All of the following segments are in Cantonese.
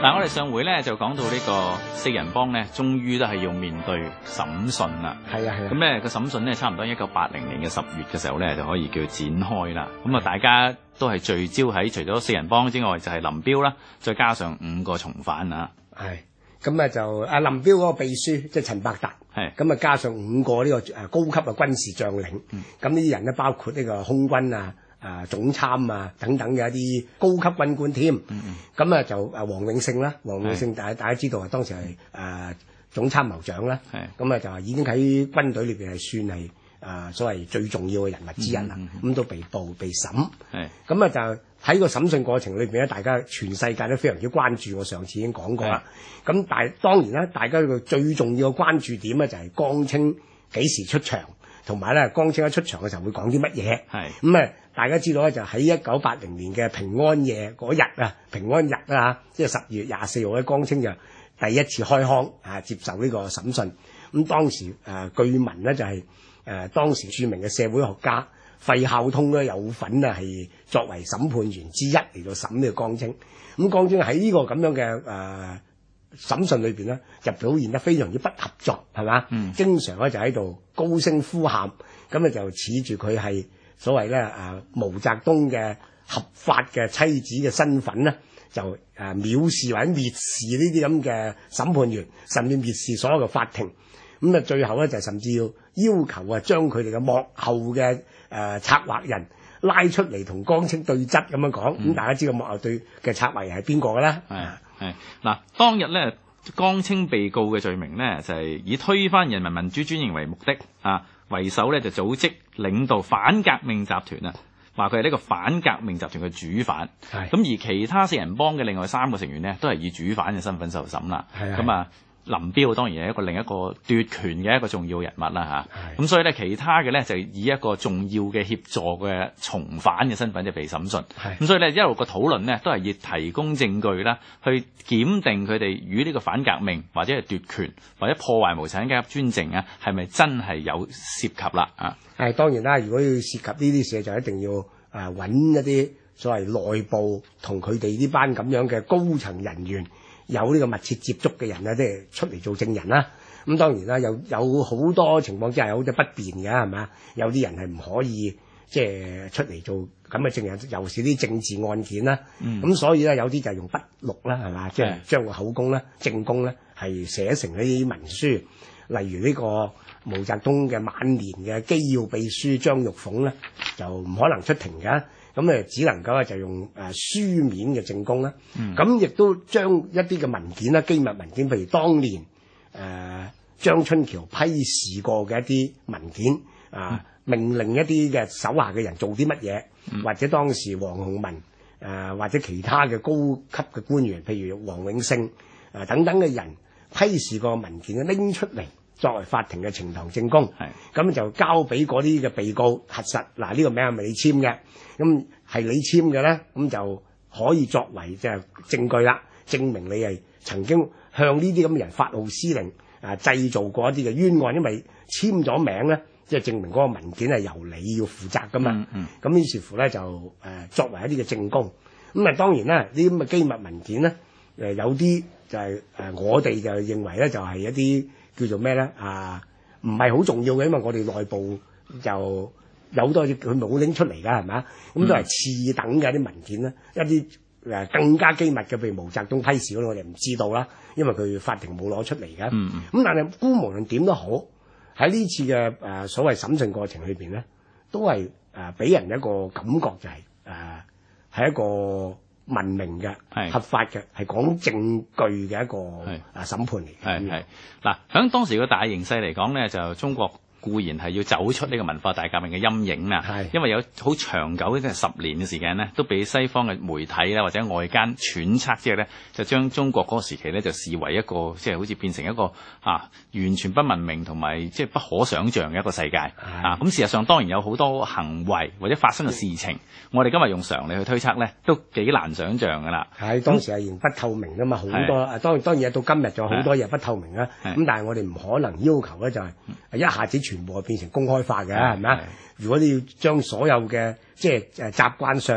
嗱，我哋上回咧就講到呢個四人幫咧，終於都係要面對審訊啦。 係啊係啊。 咁咧個審訊咧，差唔多1980年嘅10月嘅時候咧，就可以叫展開啦。咁啊，大家都係聚焦喺除咗四人幫之外，就係林彪啦，再加上5個從犯啊。 係。咁啊就阿林彪嗰個秘書即係陳伯達。係。咁啊加上5個呢個高級嘅軍事將領。咁呢啲人咧包括呢個空軍啊。總參啊等等嘅一啲高級軍官添，咁就黃永勝啦，黃永勝大家知道啊，當時係總參謀長啦，咁就已經喺軍隊裏邊係算係所謂最重要嘅人物之一啦，咁都被捕被審，咁就喺個審訊過程裏邊咧，大家全世界都非常之關注，我上次已經講過啦，咁當然啦，大家個最重要嘅關注點咧就係江青幾時出場。同埋咧，江青一出場嘅時候會講啲乜嘢？咁大家知道咧，就喺1980年嘅平安夜嗰日啊，平安日啊，即係10月24號咧，江青就第一次開腔接受呢個審訊。咁當時據聞咧就係當時著名嘅社會學家費孝通咧有份啊，係作為審判員之一嚟到審呢個江青。咁江青喺呢個咁樣嘅審訊裏邊咧，就表現得非常之不合作，係嘛？經常咧就喺度高聲呼喊，咁就恃住佢係所謂咧毛澤東嘅合法嘅妻子嘅身份咧，就藐視或者蔑視呢啲咁嘅審判員，甚至蔑視所有嘅法庭。咁最後咧就甚至要求將佢哋嘅幕後嘅策劃人拉出嚟同江青對質咁樣講。咁大家知道幕後對嘅策劃人係邊個㗎啦？ 嗱，當日咧，江青被告嘅罪名咧就係以推翻人民民主專營為目的為首咧就組織領導反革命集團啊，話佢係呢個反革命集團嘅主犯。咁而其他四人幫嘅另外3個成員咧都係以主犯嘅身份受審啦。咁林彪當然係另一個奪權嘅一個重要人物啦嚇，咁所以咧其他嘅咧就以一個重要嘅協助嘅從犯嘅身份就被審訊，咁所以咧一路個討論呢都係以提供證據啦，去檢定佢哋與呢個反革命或者係奪權或者破壞無產階級專政啊，係咪真係有涉及啦啊？ 係當然啦，如果要涉及呢啲事，就一定要揾一啲所謂內部同佢哋呢班咁樣嘅高層人員有呢個密切接觸嘅人咧，即係出嚟做證人啦。咁當然啦，有好多情況之下有好多不便嘅，係咪？有啲人係唔可以即係出嚟做咁嘅證人，尤其是啲政治案件啦。咁所以咧，有啲就係用筆錄啦，係嘛？即係將個口供咧、證供咧係寫成呢啲文書。例如呢個毛澤東嘅晚年嘅機要秘書張玉鳳咧，就唔可能出庭嘅。咁只能夠就用書面嘅證供啦。咁亦都將一啲嘅文件啦、機密文件，譬如當年張春橋批示過嘅一啲文件命令一啲嘅手下嘅人做啲乜嘢，或者當時黃鴻文或者其他嘅高級嘅官員，譬如黃永勝等等嘅人批示過文件拎出嚟作為法庭嘅呈堂證供，咁就交俾嗰啲嘅被告核實。嗱，呢個名係咪你簽嘅？咁係你簽嘅咧，咁就可以作為即係證據啦，證明你係曾經向呢啲咁嘅人發號施令，製造過一啲嘅冤案，因為簽咗名咧，即係證明嗰個文件係由你要負責噶嘛。咁於是乎咧就作為一啲嘅證供。咁當然啦，呢啲咁嘅機密文件咧，有啲就係我哋就認為咧就係一啲叫做咩咧唔係好重要嘅，因為我哋內部就有好多佢冇拎出嚟㗎，係咪？咁都係次等嘅一啲文件啦，一啲更加機密嘅，譬如毛澤東批示嗰啲，我哋唔知道啦，因為佢法庭冇攞出嚟㗎。咁但係無論點都好，喺呢次嘅所謂審訊過程裏邊咧，都係俾人一個感覺就係一個文明嘅、合法嘅，係講證據嘅一個審判嚟嘅。 嗱，喺當時嘅大形勢嚟講咧，就中國固然係要走出呢個文化大革命嘅陰影啦，因為有好長久即係10年嘅時間咧，都俾西方嘅媒體啦或者外間揣測之後咧，就將中國嗰個時期咧就視為一個即係好似變成一個完全不文明同埋即係不可想像嘅一個世界咁事實上當然有好多行為或者發生嘅事情，我哋今日用常理去推測咧，都幾難想像㗎啦。 當時係仍不透明㗎嘛，好多當然到今日仲有好多嘢不透明啦。咁但係我哋唔可能要求咧就係一下子全部變成公開化嘅，係咪啊？如果你要將所有嘅即係習慣上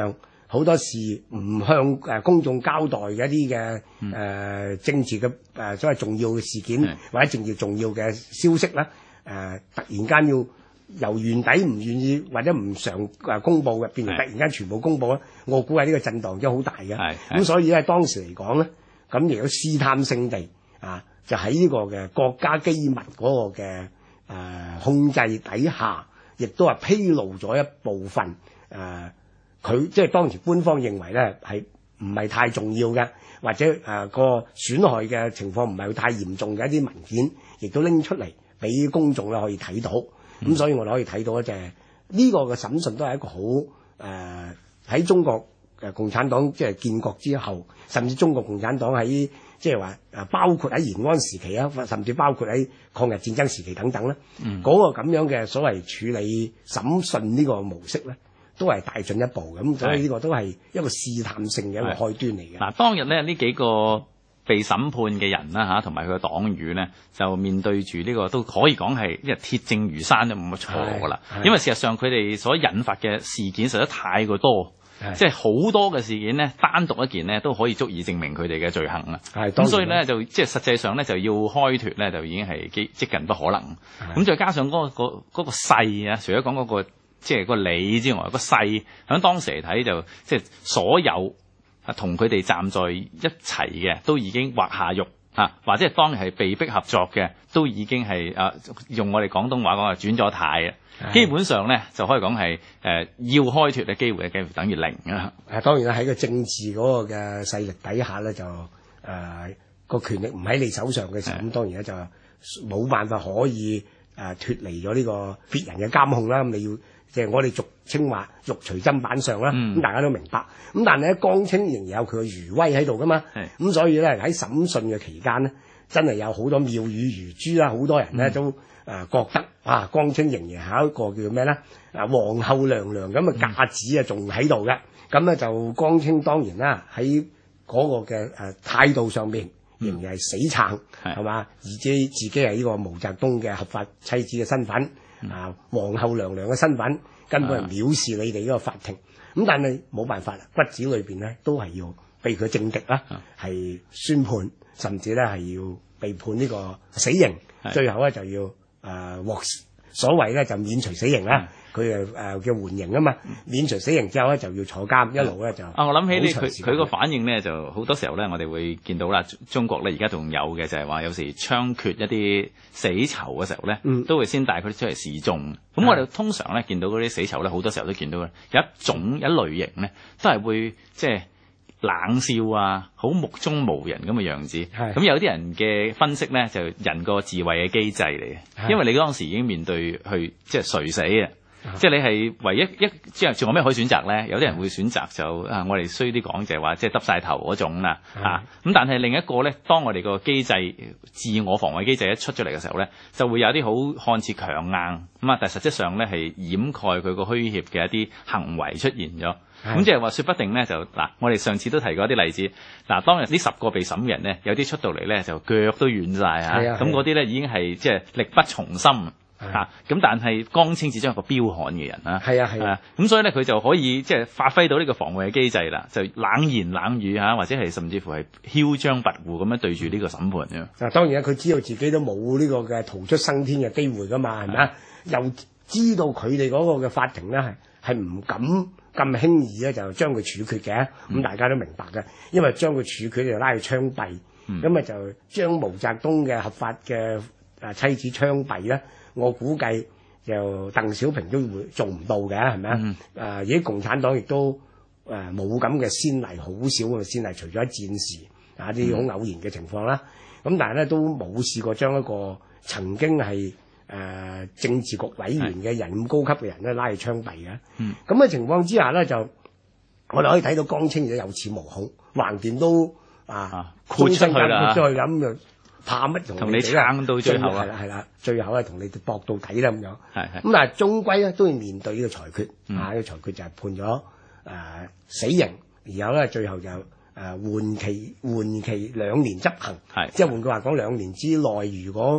好多時唔向公眾交代嘅一啲嘅政治嘅所謂重要嘅事件或者政治重要嘅消息咧，突然間要由原底唔願意或者唔常公佈嘅，變成突然間全部公佈咧，我估計呢個震盪真係好大嘅。咁所以咧當時嚟講咧，咁亦都試探性地就喺呢個嘅國家機密嗰個嘅控制底下，亦都係披露咗一部分佢即係當時官方認為咧係唔係太重要嘅，或者個損害嘅情況唔係太嚴重嘅一啲文件，亦都拎出嚟俾公眾咧可以睇到。咁所以我哋可以睇到咧，就係呢個嘅審訊都係一個好喺中國共產黨即係建國之後，甚至中國共產黨喺即係話包括喺延安時期啊，甚至包括喺抗日戰爭時期等等咧，嗰個咁樣嘅所謂處理審訊呢個模式咧，都係大進一步咁，所以呢個都係一個試探性嘅一個開端嚟嘅。 嗱，當日咧呢幾個被審判嘅人啦同埋佢嘅黨羽咧，就面對住呢個都可以講係一鐵證如山都冇乜錯噶啦。因為事實上佢哋所引發嘅事件實在太過多，即係好多嘅事件咧，單獨一件咧都可以足以證明佢哋嘅罪行啦。咁所以咧就即係實際上咧就要開脫咧就已經係接近不可能。咁再加上嗰個勢啊，除咗講嗰個即係個理之外，個勢喺當時嚟睇就即係所有同佢哋站在一齊嘅都已經畫下肉或者係當日係被逼合作嘅都已經係用我哋廣東話講係轉咗態啊。基本上咧就可以講係要開脫嘅機會幾乎等於零啊。 當然啦，喺個政治嗰個嘅勢力底下咧，就個權力唔喺你手上嘅時候，咁當然咧就冇辦法可以脫離咗呢個別人嘅監控啦。咁你要即係我哋俗稱話肉隨砧板上啦，咁大家都明白。咁但係咧，江青仍然有佢嘅餘威喺度噶嘛。咁所以咧喺審訊嘅期間咧，真係有好多妙語如珠啦，好多人咧都覺得江青仍然係一個叫咩咧皇后娘娘咁嘅架子仲喺度嘅。咁咧就江青當然啦喺嗰個嘅態度上面仍然係死撐係嘛，自己係呢個毛澤東嘅合法妻子嘅身份。皇后娘娘嘅身份根本係藐視你哋呢個法庭，咁但係冇辦法啦，骨子裏邊咧都係要被佢政敵啦，係宣判，甚至咧係要被判呢個死刑，最後咧就要獲所謂咧就免除死刑啦。佢叫緩刑啊嘛，免除死刑之後咧就要坐監，一路咧就我諗起呢佢個反應咧就好多時候咧，我哋會見到啦，中國咧而家仲有嘅就係話有時槍決一啲死囚嘅時候咧，都會先帶佢哋出嚟示眾。咁我哋通常咧見到嗰啲死囚咧，好多時候都見到有一類型咧，都係會即係冷笑好目中無人咁嘅樣子。咁有啲人嘅分析咧，就人個自衛嘅機制嚟嘅，因為你當時已經面對去即係垂死啊。即係你係唯一即係仲有咩可以選擇咧？有啲人會選擇就我哋衰啲講就係話即係耷晒頭嗰種啦咁但係另一個咧，當我哋個機制自我防衛機制一出咗嚟嘅時候咧，就會有啲好看似強硬但係實質上咧係掩蓋佢個虛怯嘅一啲行為出現咗。咁即係話說不定咧就我哋上次都提過一啲例子。當日呢10個被審嘅人咧，有啲出到嚟咧就腳都軟晒咁嗰啲咧已經係即係力不從心。咁但係江青始終係個彪悍嘅人啦，咁所以咧佢就可以即係發揮到呢個防衛嘅機制啦，就冷言冷語或者係甚至乎係囂張跋扈咁樣對住呢個審判嘅。 當然佢知道自己都冇呢個嘅逃出生天嘅機會噶嘛，係咪啊？又知道佢哋嗰個嘅法庭咧係唔敢咁輕易咧就將佢處決嘅，咁大家都明白嘅，因為將佢處決就拉去槍斃，咁就將毛澤東嘅合法嘅妻子槍斃咧。我估計就鄧小平都會做唔到嘅，係咪啊？而家共產黨亦都冇咁嘅先例，好少嘅先例，除咗喺戰時啲好偶然嘅情況啦。咁但係咧都冇試過將一個曾經係政治局委員嘅人咁高級嘅人咧拉去槍斃嘅。咁嘅情況之下咧，就我哋可以睇到江青就有恃無恐，橫掂都豁出去啦， 咁就。怕乜同你撐到最後係啦，最後同你搏到底啦咁樣。咁但係終歸咧都要面對呢個裁決。呢個裁決就係判咗死刑，然後咧最後就緩期2年執行。即係換句話講，2年之內如果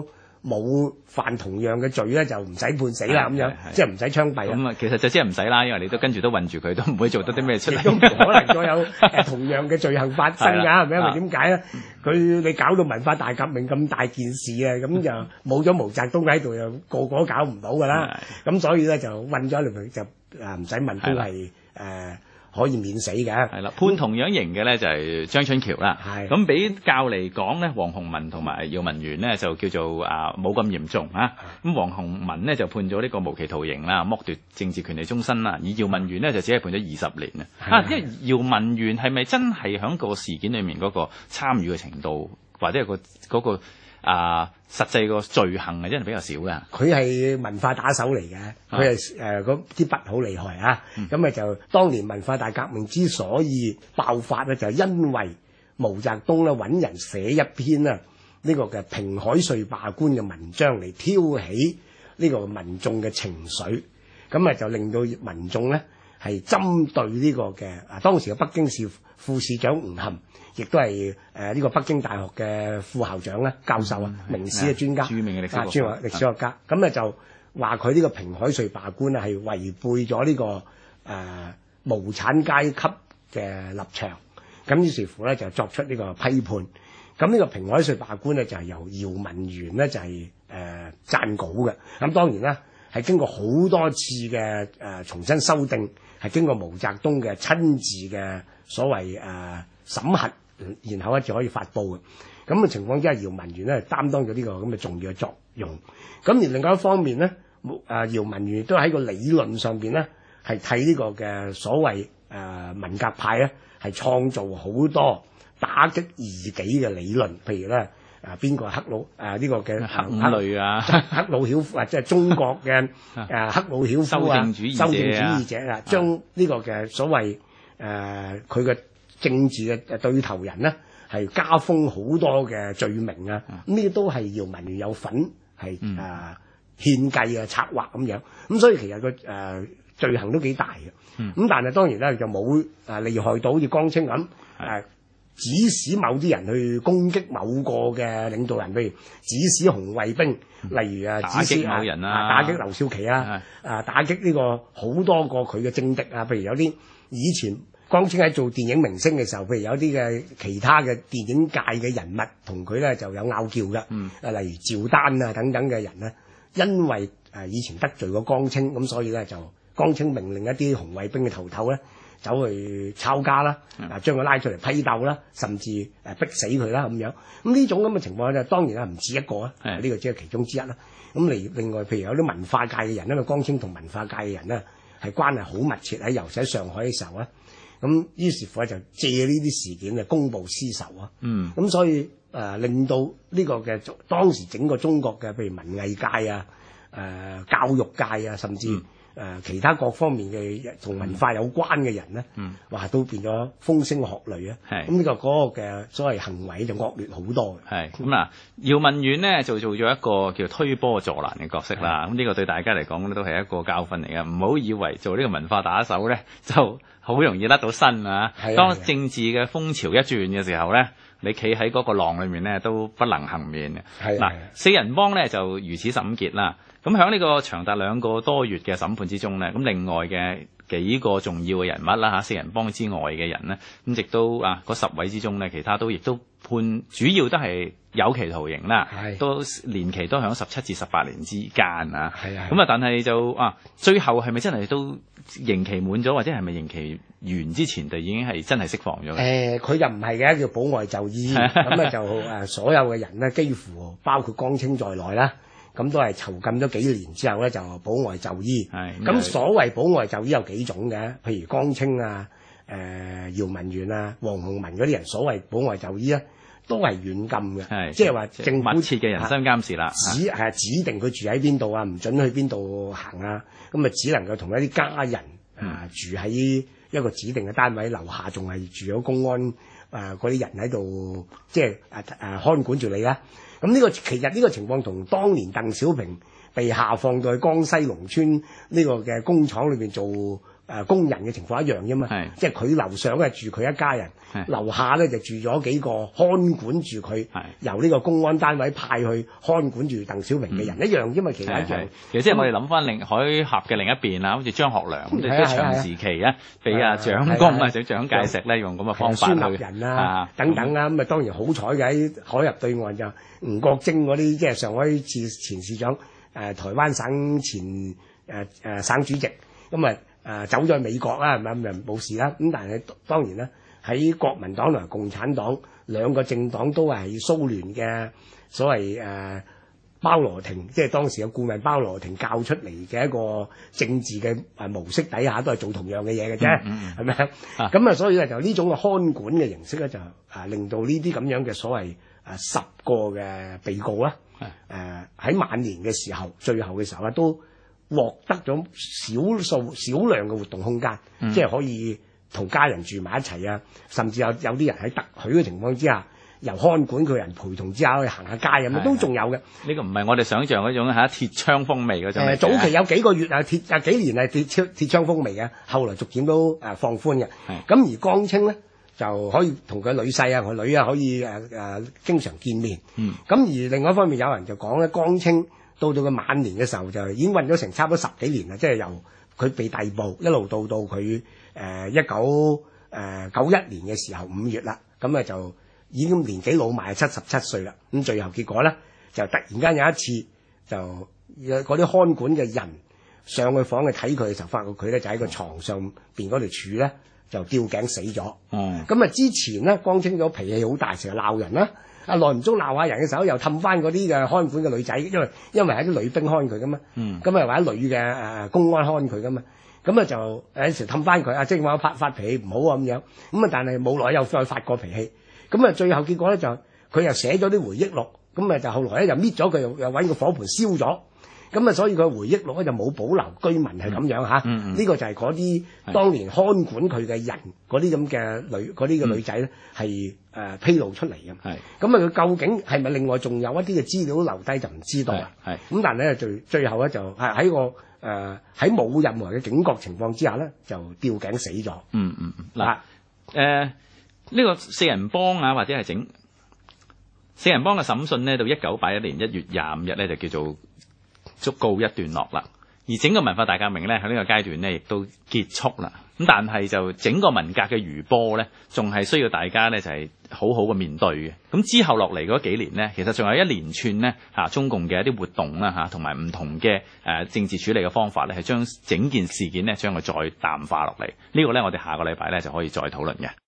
冇犯同樣嘅罪咧，就唔使判死啦咁樣，即係唔使槍斃啦。 咁啊，其實就即係唔使啦，因為你都跟住都韞住佢，都唔會做得啲咩出嚟。 都唔可能再有同樣嘅罪行發生㗎，係咪？因為點解咧？你搞到文化大革命咁大件事啊，咁就冇咗毛澤東喺度，又個個都搞唔到㗎啦。咁所以咧就韞咗嚟就唔使問，都係可以免死嘅。 係啦，判同樣刑嘅咧就係張春橋啦。咁比較嚟講咧，黃洪文同埋姚文元呢就叫做冇咁嚴重啊。咁黃洪文呢就判咗呢個無期徒刑啦，剝奪政治權利終身啦。而姚文元呢就只係判咗20年啊。因為姚文元係咪真係喺個事件裏面嗰個參與嘅程度，或者係嗰個實際個罪行係真係比較少㗎？ 佢係文化打手嚟嘅，佢係嗰啲筆好厲害啊！咁就當年文化大革命之所以爆發咧，就因為毛澤東咧揾人寫一篇呢個嘅評海瑞罷官嘅文章嚟挑起呢個民眾嘅情緒，咁就令到民眾咧係針對呢個嘅當時嘅北京市副市長吳晗，亦都係呢個北京大學嘅副校長咧，教授明史嘅專家， 著名嘅歷史學家。咁就話佢呢個評海瑞罷官係違背咗呢個無產階級嘅立場。咁於是乎咧就作出呢個批判。咁呢個評海瑞罷官咧就係由姚文元咧就係撰稿嘅。咁當然啦，係經過好多次嘅重新修訂，係經過毛澤東嘅親自嘅所謂審核，然後咧就可以發布嘅。咁嘅情況之下，姚文元咧擔當咗呢個咁嘅重要嘅作用。咁而另外一方面咧，姚文元亦都喺個理論上邊咧係替呢個嘅所謂文革派咧係創造好多打擊異己嘅理論，譬如咧邊個黑佬呢個嘅黑五類啊， 黑佬曉夫即係中國嘅黑佬曉夫啊，修正主義者啊，將呢個嘅所謂佢嘅政治嘅對頭人呢係加封好多嘅罪名啊，呢啲都係姚文元有份係獻計啊策劃咁樣，咁所以其實個罪行都幾大嘅，咁但係當然咧就冇厲害到好似江青咁指使某啲人去攻擊某個嘅領導人，譬如指使紅衛兵，例如指使某人打擊劉少奇啊，打擊呢個好多個佢嘅政敵啊，譬如有啲以前江青喺做電影明星嘅時候，譬如有啲嘅其他嘅電影界嘅人物同佢咧就有拗撬嘅，例如趙丹啊等等嘅人咧，因為以前得罪過江青，咁所以咧就江青命令一啲紅衛兵嘅頭咧走去抄家啦，將佢拉出嚟批鬥啦，甚至逼死佢啦咁樣。咁呢種咁嘅情況咧，當然啦唔止一個啊，呢個只係其中之一啦。咁另外，譬如有啲文化界嘅人，因為江青同文化界嘅人咧係關係好密切，尤其喺上海嘅時候咧，咁於是乎咧就借呢啲事件嚟公報私仇啊。咁所以令到呢個嘅當時整個中國嘅譬如文藝界啊、教育界啊，甚至其他各方面嘅同文化有關嘅人咧，都變咗風聲鶴唳啊！咁呢個嗰個嘅所謂行為就惡劣好多嘅。 咁姚文元呢就做咗一個叫推波助瀾嘅角色啦。咁呢個對大家嚟講咧都係一個教訓嚟嘅，唔好以為做呢個文化打手咧就好容易甩到身啊！當政治嘅風潮一轉嘅時候咧，你企喺嗰個浪裏面咧都不能幸免嘅。四人幫咧就如此審結啦。咁喺呢個長達2個多月嘅審判之中咧，咁另外嘅幾個重要嘅人物啦四人幫之外嘅人咧，咁亦都嗰10位之中咧，其他都亦都判主要都係有期徒刑啦，都年期都喺17至18年之間啊。咁但係就最後係咪真係都刑期滿咗，或者係咪刑期完之前就已經係真係釋放咗？ 佢就唔係嘅，叫保外就醫。咁就所有嘅人咧，幾乎包括江青在內啦。咁都係囚禁咗幾年之後咧，就保外就醫。咁所謂保外就醫有幾種嘅，譬如江青啊、姚文元啊、黃洪文嗰啲人，所謂保外就醫咧，都係軟禁嘅，即係話政府密切嘅人身監視啦， 指定佢住喺邊度啊，唔准去邊度行啊，咁只能夠同一啲家人住喺一個指定嘅單位，樓下仲係住咗公安嗰啲人喺度，即係看管住你啦。咁其實呢個情況同當年鄧小平被下放到去江西農村呢個嘅工廠裏邊做工人嘅情況一樣啫嘛，即係佢樓上係住佢一家人，樓下咧就住咗幾個看管住佢，由呢個公安單位派去看管住鄧小平嘅人一樣啫嘛，其實一樣。 其實即係我哋諗翻海峽嘅另一邊啦，好似張學良咁，即係長時期啊，俾蔣公或者蔣介石咧用咁嘅方法孫立人啊等等啊，咁啊當然好彩嘅喺海峽對岸就吳國楨嗰啲即係上海市前市長，台灣省前省主席，咁走咗去美國啦，係咪咁就冇事啦？咁但係當然啦，喺國民黨同埋共產黨兩個政黨都係蘇聯嘅所謂鮑羅廷，即係當時嘅顧問鮑羅廷教出嚟嘅一個政治嘅模式底下，都係做同樣嘅嘢嘅啫，係咪啊？咁所以咧就呢種嘅看管嘅形式咧，就令到呢啲咁樣嘅所謂10個嘅被告啦，喺晚年嘅時候，最後嘅時候咧都獲得咗少量嘅活動空間，即係可以同家人住埋一齊啊，甚至有啲人喺特許嘅情況之下，由看管佢人陪同之下去行下街咁，都仲有嘅。呢個唔係我哋想象嗰種鐵窗風味嗰種。 早期有幾個月幾年係鐵窗風味嘅，後來逐漸都放寬嘅。咁而江青咧就可以同佢女婿啊、佢女啊可以經常見面。咁而另外一方面有人就講咧，江青到佢晚年嘅時候就已經韞咗成差唔多10幾年啦，即係由佢被逮捕一路到佢1991年嘅時候5月啦，咁就已經年紀老邁77歲啦。咁最後結果咧就突然間有一次就嗰啲看管嘅人上去房去睇佢嘅時候，發覺佢咧就喺個床上邊嗰條柱咧就吊頸死咗。咁之前咧江青咗脾氣好大，成日鬧人啦。耐唔中鬧下人嘅時候，又氹翻嗰啲嘅看管嘅女仔，因為係啲女兵看佢噶嘛，咁或者女嘅公安看佢噶嘛，咁就有時氹翻佢，即係話發脾氣唔好啊咁樣，但係冇耐又再發過脾氣，最後結果咧就佢又寫咗啲回憶錄，咁就後來咧就搣咗佢，又揾個火盤燒咗。所以佢回憶錄咧就冇保留居民係咁樣嚇，呢個就係嗰啲當年看管佢嘅人嗰啲咁嘅女仔咧係披露出嚟嘅。佢究竟係咪另外仲有一啲嘅資料留低就唔知道啦。咁但係咧最後咧就喺喺冇任何嘅警覺情況之下咧就吊頸死咗。 呢個四人幫啊，或者係整四人幫嘅審訊呢，到1981年1月25日咧就叫做足告一段落啦，而整個文化大革命咧喺呢個階段咧亦都結束啦。咁但係就整個文革嘅餘波咧，仲係需要大家咧就係好好嘅面對嘅。咁之後落嚟嗰幾年咧，其實仲有一連串咧中共嘅一啲活動啦同埋唔同嘅政治處理嘅方法咧，係將整件事件咧將佢再淡化落嚟。呢個咧我哋下個禮拜咧就可以再討論嘅。